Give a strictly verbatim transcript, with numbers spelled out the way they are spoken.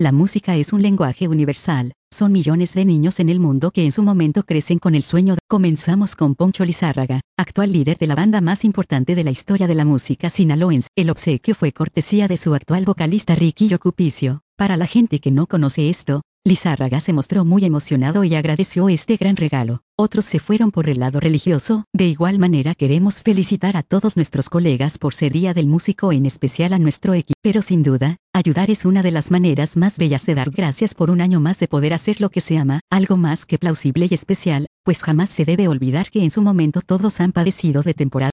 La música es un lenguaje universal. Son millones de niños en el mundo que en su momento crecen con el sueño de... Comenzamos con Poncho Lizárraga, actual líder de la banda más importante de la historia de la música sinaloense. El obsequio fue cortesía de su actual vocalista Ricky Yocupicio. Para la gente que no conoce esto, Lizárraga se mostró muy emocionado y agradeció este gran regalo. Otros se fueron por el lado religioso. De igual manera queremos felicitar a todos nuestros colegas por ser Día del Músico, en especial a nuestro equipo. Pero sin duda, ayudar es una de las maneras más bellas de dar gracias por un año más de poder hacer lo que se ama, algo más que plausible y especial, pues jamás se debe olvidar que en su momento todos han padecido de temporada.